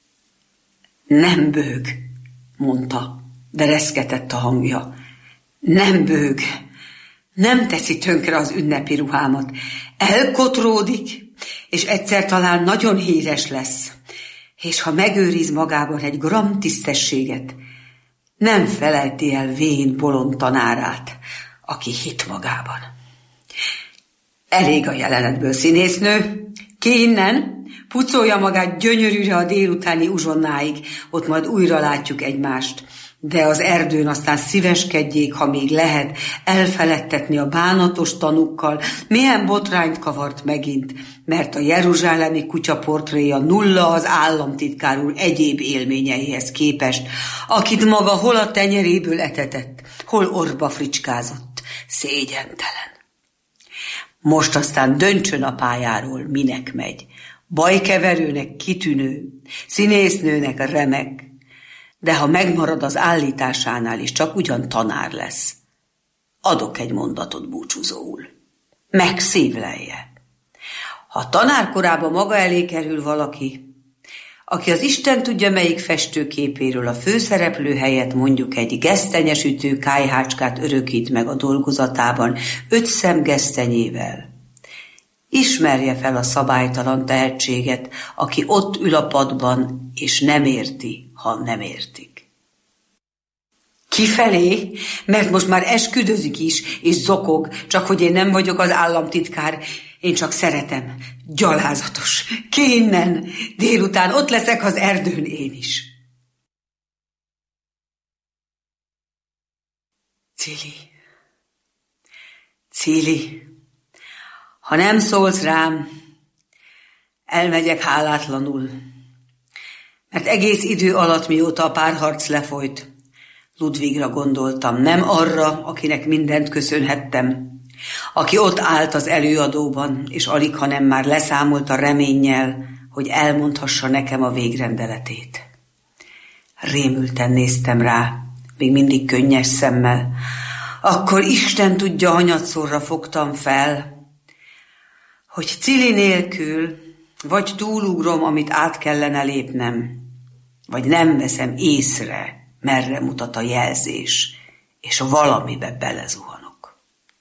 Nem bőg, mondta, de reszketett a hangja. Nem bőg, nem teszi tönkre az ünnepi ruhámat. Elkotródik, és egyszer talán nagyon híres lesz. És ha megőriz magában egy gramm tisztességet, nem felejti el vén bolond tanárát, aki hit magában. Elég a jelenetből, színésznő. Ki innen, pucolja magát gyönyörűre a délutáni uzsonnáig, ott majd újra látjuk egymást. De az erdőn aztán szíveskedjék, ha még lehet, elfeledtetni a bánatos tanukkal, milyen botrányt kavart megint, mert a jeruzsálemi kutyaportréja nulla az államtitkár úr egyéb élményeihez képest, akit maga hol a tenyeréből etetett, hol orba fricskázott, szégyentelen. Most aztán döntsön a pályáról, minek megy. Bajkeverőnek kitűnő, színésznőnek remek, de ha megmarad az állításánál is, csak ugyan tanár lesz. Adok egy mondatot búcsúzóul. Megszívlelje. Ha tanárkorában maga elé kerül valaki, aki az Isten tudja melyik festőképéről a főszereplő helyett mondjuk egy gesztenyesütő kályhácskát örökít meg a dolgozatában öt szem gesztenyével, ismerje fel a szabálytalan tehetséget, aki ott ül a padban, és nem érti, ha nem értik. Kifelé, mert most már esküdözik is, és zokog, csak hogy én nem vagyok az államtitkár, én csak szeretem, gyalázatos. Ki innen, délután ott leszek az erdőn én is. Cili, Cili, ha nem szólsz rám, elmegyek hálátlanul, mert egész idő alatt, mióta a párharc lefolyt, Ludvigra gondoltam, nem arra, akinek mindent köszönhettem, aki ott állt az előadóban, és alig, hanem már leszámolt a reménnyel, hogy elmondhassa nekem a végrendeletét. Rémülten néztem rá, még mindig könnyes szemmel. Akkor Isten tudja, hanyatszorra fogtam fel, hogy Cili nélkül vagy túlugrom, amit át kellene lépnem, vagy nem veszem észre, merre mutat a jelzés, és valamibe belezuhanok.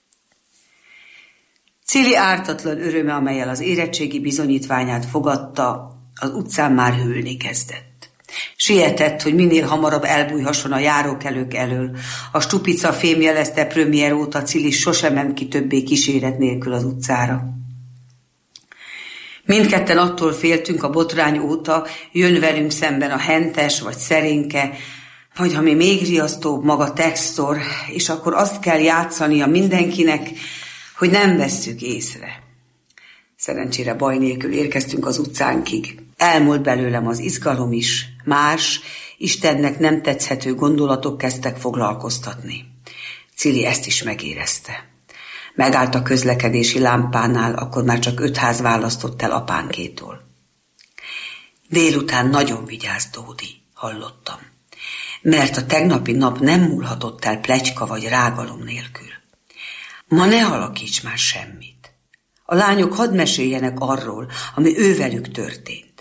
Cili ártatlan öröme, amellyel az érettségi bizonyítványát fogadta, az utcán már hűlni kezdett. Sietett, hogy minél hamarabb elbújhasson a járókelők elől. A stupica fém jelezte premier óta, Cili sosem ment ki többé kíséret nélkül az utcára. Mindketten attól féltünk a botrány óta, jön velünk szemben a hentes vagy szerénke, vagy ami még riasztóbb, maga Textor, és akkor azt kell játszania mindenkinek, hogy nem vesszük észre. Szerencsére baj nélkül érkeztünk az utcánkig. Elmúlt belőlem az izgalom is, más, Istennek nem tetszhető gondolatok kezdtek foglalkoztatni. Cili ezt is megérezte. Megállt a közlekedési lámpánál, akkor már csak öt ház választott el apánkétól. Délután nagyon vigyázz, Dódi, hallottam, mert a tegnapi nap nem múlhatott el pletyka vagy rágalom nélkül. Ma ne alakíts már semmit. A lányok hadd meséljenek arról, ami ővelük történt.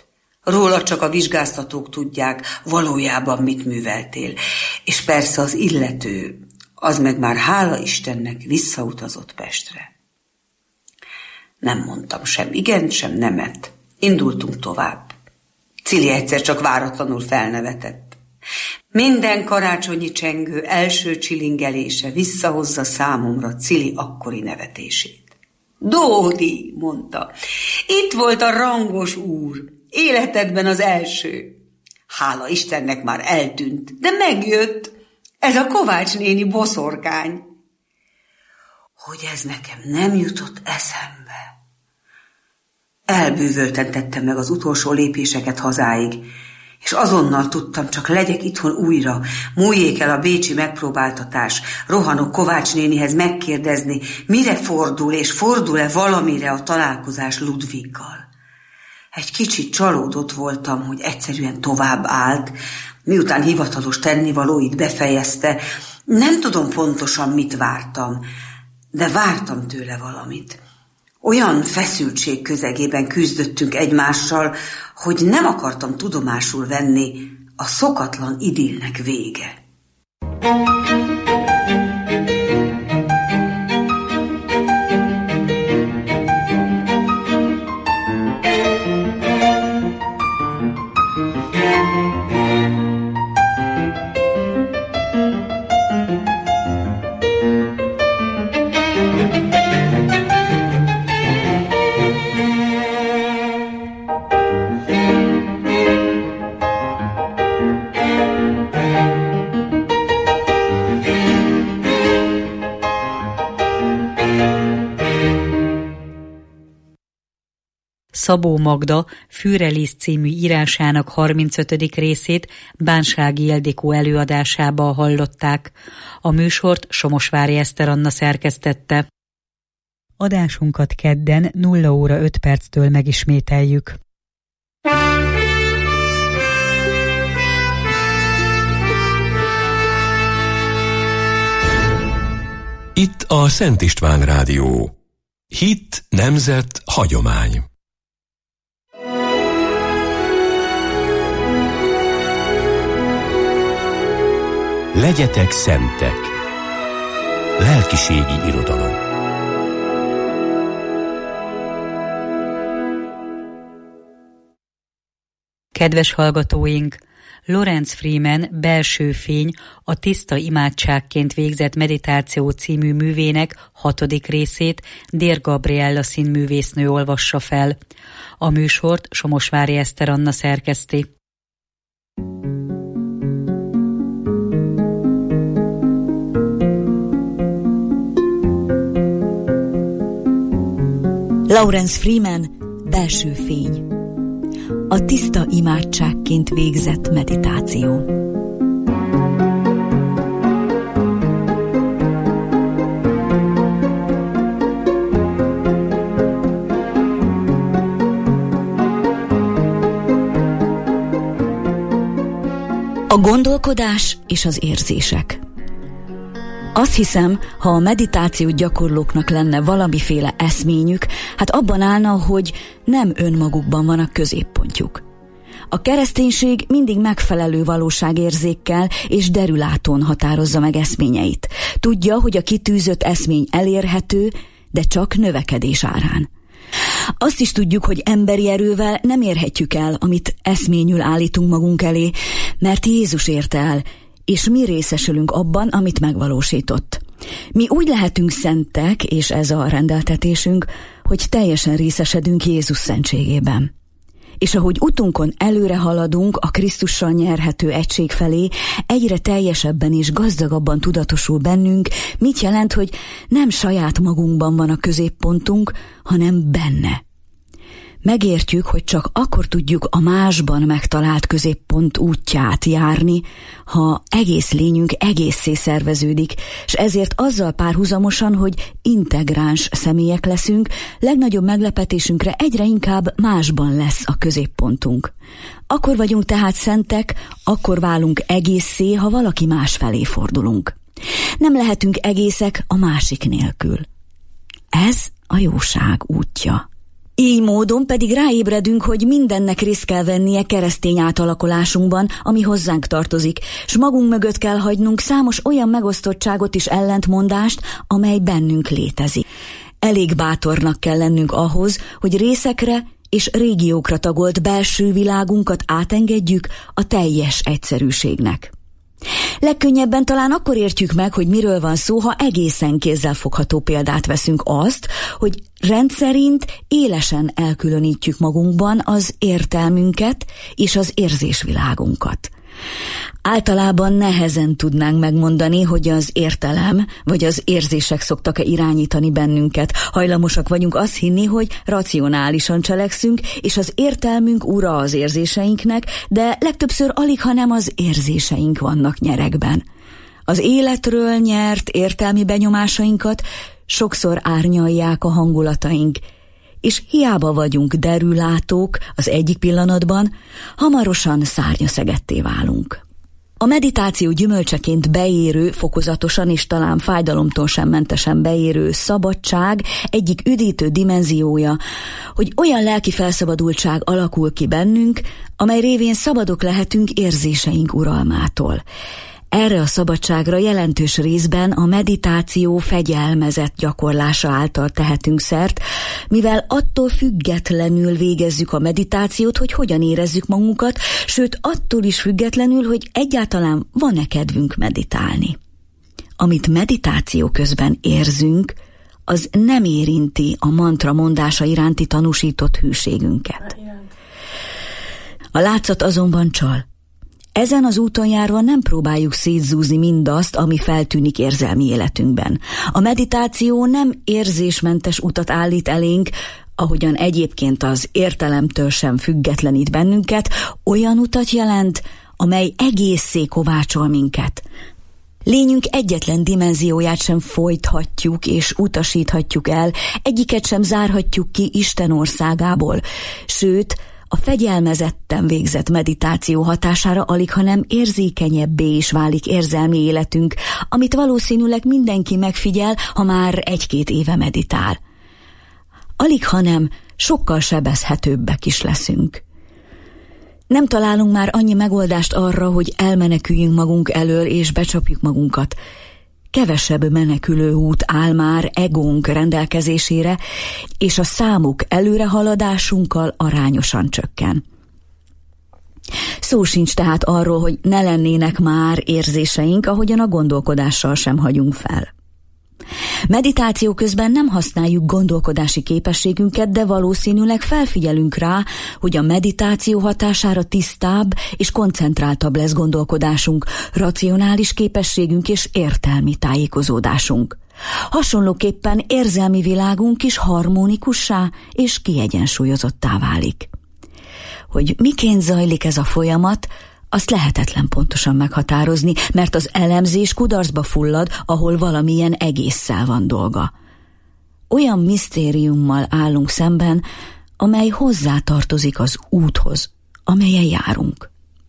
Róla csak a vizsgáztatók tudják, valójában mit műveltél. És persze az illető, az meg már hála Istennek visszautazott Pestre. Nem mondtam sem igent, sem nemet. Indultunk tovább. Cili egyszer csak váratlanul felnevetett. Minden karácsonyi csengő első csilingelése visszahozza számomra Cili akkori nevetését. Dódi, mondta, itt volt a rangos úr, életedben az első. Hála Istennek már eltűnt, de megjött. Ez a Kovács néni boszorkány. Hogy ez nekem nem jutott eszembe. Elbűvölten tettem meg az utolsó lépéseket hazáig, és azonnal tudtam, csak legyek itthon újra, múljék el a bécsi megpróbáltatás, rohanok Kovács nénihez megkérdezni, mire fordul, és fordul-e valamire a találkozás Ludviggal. Egy kicsit csalódott voltam, hogy egyszerűen tovább állt, miután hivatalos tennivalóit befejezte. Nem tudom pontosan, mit vártam, de vártam tőle valamit. Olyan feszültség közegében küzdöttünk egymással, hogy nem akartam tudomásul venni, a szokatlan idillnek vége. Szabó Magda Fürelíz című írásának harmincötödik részét Bánsági Ildikó előadásába hallották. A műsort Somosvári Eszter Anna szerkesztette. Adásunkat kedden nulla óra öt perctől megismételjük. Itt a Szent István Rádió. Hit, nemzet, hagyomány. Legyetek szentek. Lelkiségi irodalom. Kedves hallgatóink! Lorenz Freeman Belső fény, a tiszta imádságként végzett meditáció című művének hatodik részét Dér Gabriella színművésznő olvassa fel. A műsort Somosvári Eszter Anna szerkeszti. Lorenz Freeman Belső fény, a tiszta imádságként végzett meditáció. A gondolkodás és az érzések. Azt hiszem, ha a meditációt gyakorlóknak lenne valamiféle eszményük, hát abban állna, hogy nem önmagukban van a középpontjuk. A kereszténység mindig megfelelő valóságérzékkel és derülátón határozza meg eszményeit. Tudja, hogy a kitűzött eszmény elérhető, de csak növekedés árán. Azt is tudjuk, hogy emberi erővel nem érhetjük el, amit eszményül állítunk magunk elé, mert Jézus érte el, és mi részesülünk abban, amit megvalósított. Mi úgy lehetünk szentek, és ez a rendeltetésünk, hogy teljesen részesedünk Jézus szentségében. És ahogy utunkon előre haladunk a Krisztussal nyerhető egység felé, egyre teljesebben és gazdagabban tudatosul bennünk, mit jelent, hogy nem saját magunkban van a középpontunk, hanem benne. Megértjük, hogy csak akkor tudjuk a másban megtalált középpont útját járni, ha egész lényünk egészé szerveződik, és ezért azzal párhuzamosan, hogy integráns személyek leszünk, legnagyobb meglepetésünkre egyre inkább másban lesz a középpontunk. Akkor vagyunk tehát szentek, akkor válunk egészé, ha valaki más felé fordulunk. Nem lehetünk egészek a másik nélkül. Ez a jóság útja. Így módon pedig ráébredünk, hogy mindennek részt kell vennie keresztény átalakulásunkban, ami hozzánk tartozik, s magunk mögött kell hagynunk számos olyan megosztottságot és ellentmondást, amely bennünk létezik. Elég bátornak kell lennünk ahhoz, hogy részekre és régiókra tagolt belső világunkat átengedjük a teljes egyszerűségnek. Legkönnyebben talán akkor értjük meg, hogy miről van szó, ha egészen kézzelfogható példát veszünk, azt, hogy rendszerint élesen elkülönítjük magunkban az értelmünket és az érzésvilágunkat. Általában nehezen tudnánk megmondani, hogy az értelem vagy az érzések szoktak-e irányítani bennünket. Hajlamosak vagyunk azt hinni, hogy racionálisan cselekszünk, és az értelmünk ura az érzéseinknek, de legtöbbször alig, ha nem az érzéseink vannak nyeregben. Az életről nyert értelmi benyomásainkat sokszor árnyalják a hangulataink, és hiába vagyunk derűlátók az egyik pillanatban, hamarosan szárnyaszegetté válunk. A meditáció gyümölcseként beérő, fokozatosan és talán fájdalomtól sem mentesen beérő szabadság egyik üdítő dimenziója, hogy olyan lelki felszabadultság alakul ki bennünk, amely révén szabadok lehetünk érzéseink uralmától. Erre a szabadságra jelentős részben a meditáció fegyelmezett gyakorlása által tehetünk szert, mivel attól függetlenül végezzük a meditációt, hogy hogyan érezzük magunkat, sőt attól is függetlenül, hogy egyáltalán van-e kedvünk meditálni. Amit meditáció közben érzünk, az nem érinti a mantra mondása iránti tanúsított hűségünket. A látszat azonban csal. Ezen az úton járva nem próbáljuk szétzúzni mindazt, ami feltűnik érzelmi életünkben. A meditáció nem érzésmentes utat állít elénk, ahogyan egyébként az értelemtől sem függetlenít bennünket, olyan utat jelent, amely egészszé kovácsol minket. Lényünk egyetlen dimenzióját sem folythatjuk és utasíthatjuk el, egyiket sem zárhatjuk ki Isten országából, sőt, a fegyelmezetten végzett meditáció hatására alighanem érzékenyebbé is válik érzelmi életünk, amit valószínűleg mindenki megfigyel, ha már egy-két éve meditál. Alighanem sokkal sebezhetőbbek is leszünk. Nem találunk már annyi megoldást arra, hogy elmeneküljünk magunk elől és becsapjuk magunkat. Kevesebb menekülő út áll már egónk rendelkezésére, és a számuk előrehaladásunkkal arányosan csökken. Szó sincs tehát arról, hogy ne lennének már érzéseink, ahogyan a gondolkodással sem hagyunk fel. Meditáció közben nem használjuk gondolkodási képességünket, de valószínűleg felfigyelünk rá, hogy a meditáció hatására tisztább és koncentráltabb lesz gondolkodásunk, racionális képességünk és értelmi tájékozódásunk. Hasonlóképpen érzelmi világunk is harmonikussá és kiegyensúlyozottá válik. Hogy miként zajlik ez a folyamat, azt lehetetlen pontosan meghatározni, mert az elemzés kudarcba fullad, ahol valamilyen egésszel van dolga. Olyan misztériummal állunk szemben, amely hozzátartozik az úthoz, amelyen járunk.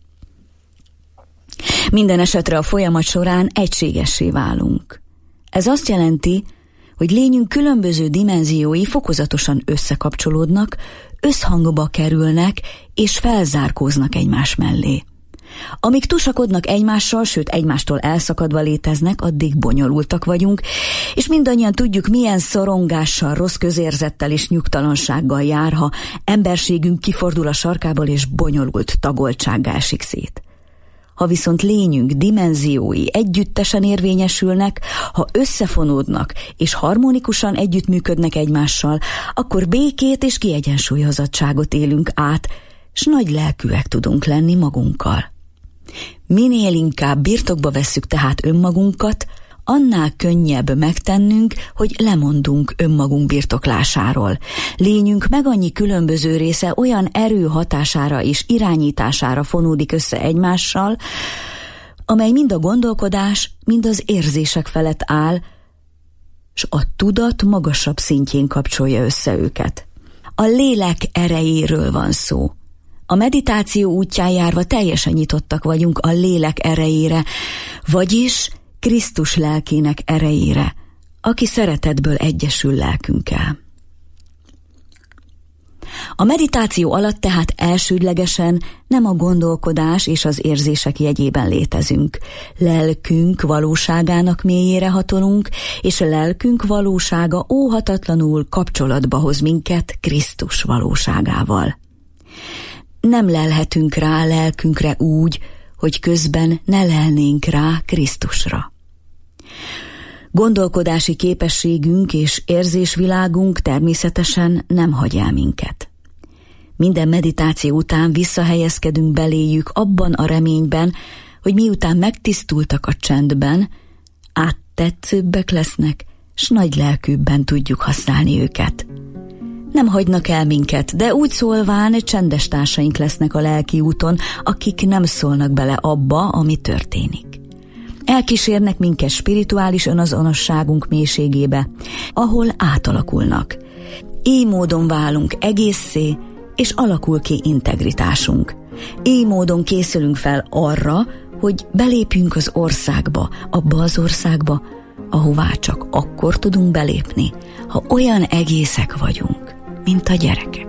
Minden esetre a folyamat során egységessé válunk. Ez azt jelenti, hogy lényünk különböző dimenziói fokozatosan összekapcsolódnak, összhangba kerülnek és felzárkóznak egymás mellé. Amíg tusakodnak egymással, sőt egymástól elszakadva léteznek, addig bonyolultak vagyunk, és mindannyian tudjuk, milyen szorongással, rossz közérzettel és nyugtalansággal jár, ha emberségünk kifordul a sarkából és bonyolult tagoltsággá esik szét. Ha viszont lényünk dimenziói együttesen érvényesülnek, ha összefonódnak és harmonikusan együttműködnek egymással, akkor békét és kiegyensúlyozottságot élünk át, s nagy lelkűek tudunk lenni magunkkal. Minél inkább birtokba vesszük tehát önmagunkat, annál könnyebb megtennünk, hogy lemondunk önmagunk birtoklásáról. Lényünk meg annyi különböző része olyan erő hatására és irányítására fonódik össze egymással, amely mind a gondolkodás, mind az érzések felett áll, s a tudat magasabb szintjén kapcsolja össze őket. A lélek erejéről van szó. A meditáció útján járva teljesen nyitottak vagyunk a lélek erejére, vagyis Krisztus lelkének erejére, aki szeretetből egyesül lelkünkkel. A meditáció alatt tehát elsődlegesen nem a gondolkodás és az érzések jegyében létezünk. Lelkünk valóságának mélyére hatolunk, és a lelkünk valósága óhatatlanul kapcsolatba hoz minket Krisztus valóságával. Nem lelhetünk rá lelkünkre úgy, hogy közben ne lelnénk rá Krisztusra. Gondolkodási képességünk és érzésvilágunk természetesen nem hagy el minket. Minden meditáció után visszahelyezkedünk beléjük abban a reményben, hogy miután megtisztultak a csendben, áttetszőbbek lesznek, s nagy lelkűbben tudjuk használni őket. Nem hagynak el minket, de úgy szólván csendes társaink lesznek a lelki úton, akik nem szólnak bele abba, ami történik. Elkísérnek minket spirituális önazonosságunk mélységébe, ahol átalakulnak. Így módon válunk egészé, és alakul ki integritásunk. Így módon készülünk fel arra, hogy belépjünk az országba, abba az országba, ahová csak akkor tudunk belépni, ha olyan egészek vagyunk, mint a gyerekek.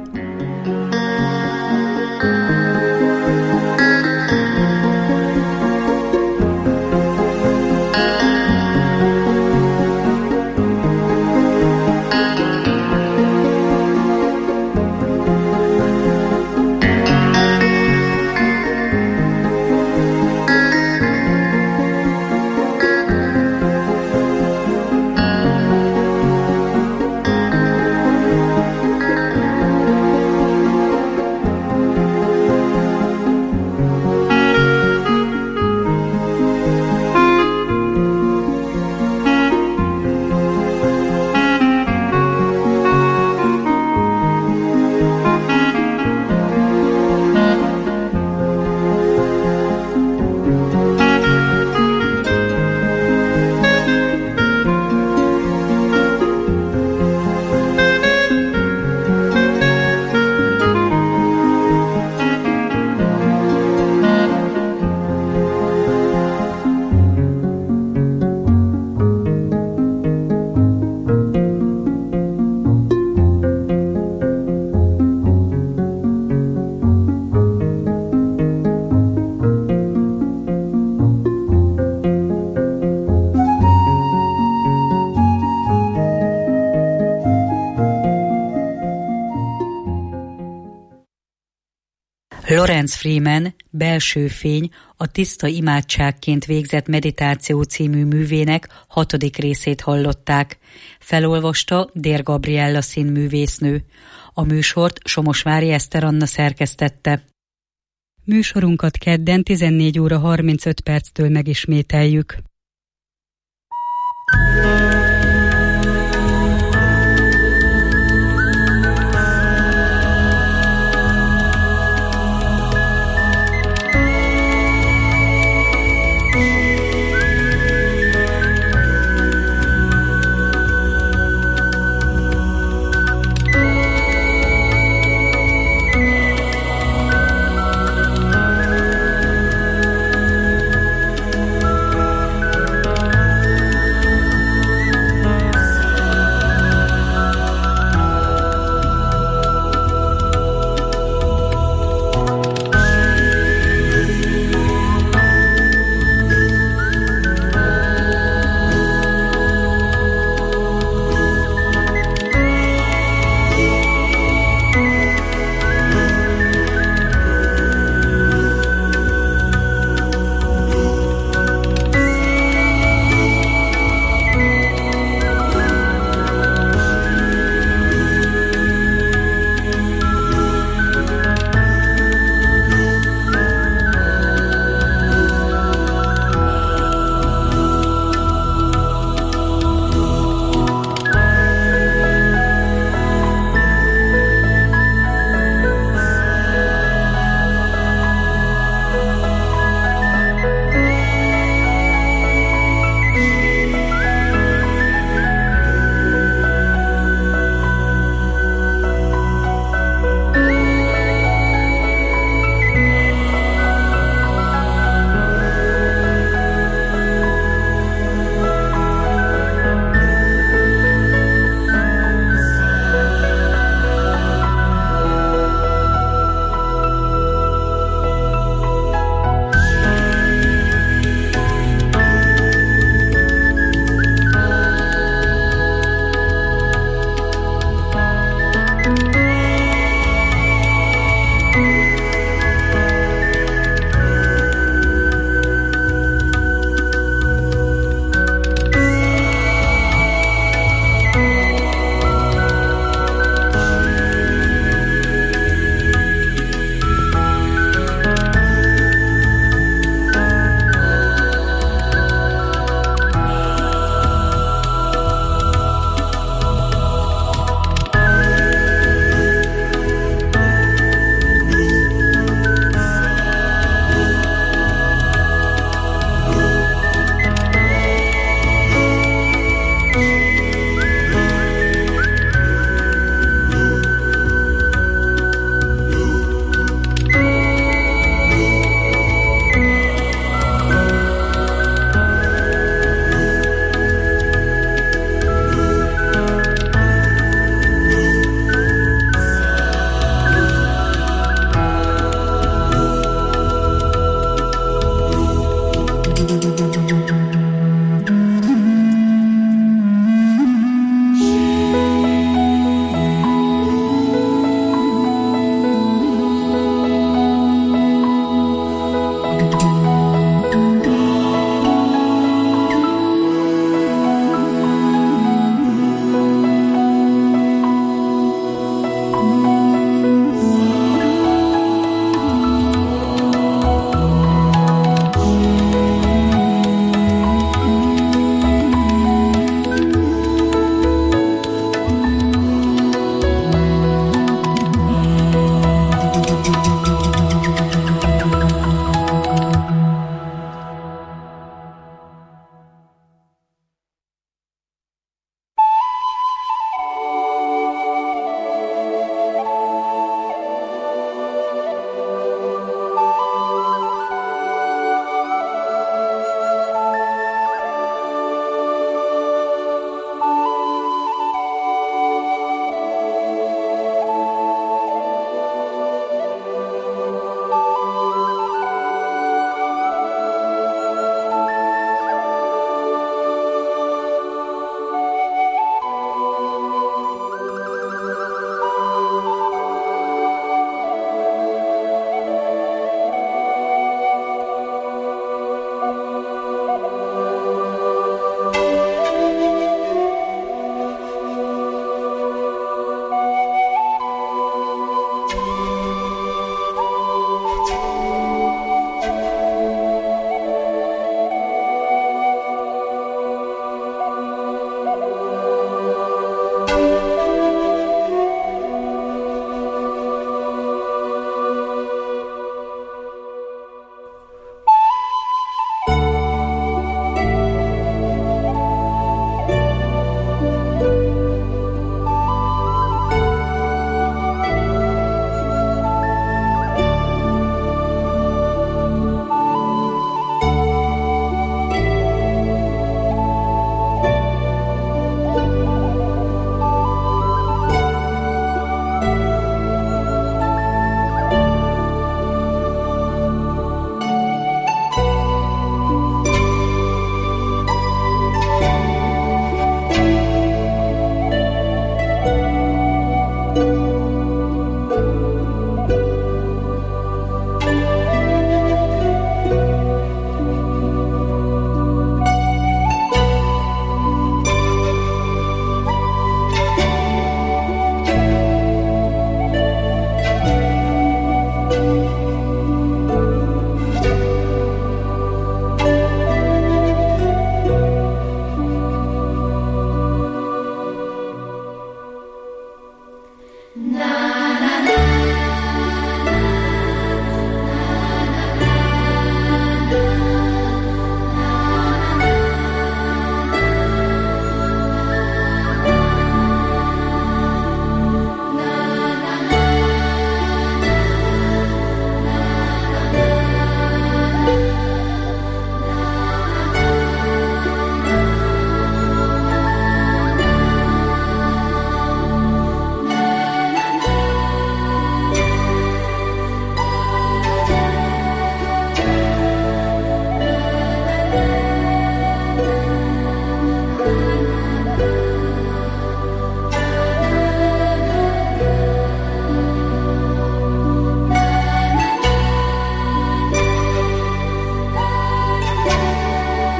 Lawrence Freeman Belső fény, a tiszta imádságként végzett meditáció című művének hatodik részét hallották. Felolvasta Dér Gabriella színművésznő. A műsort Somosvári Eszter Anna szerkesztette. Műsorunkat kedden tizennégy óra harmincöt perctől megismételjük.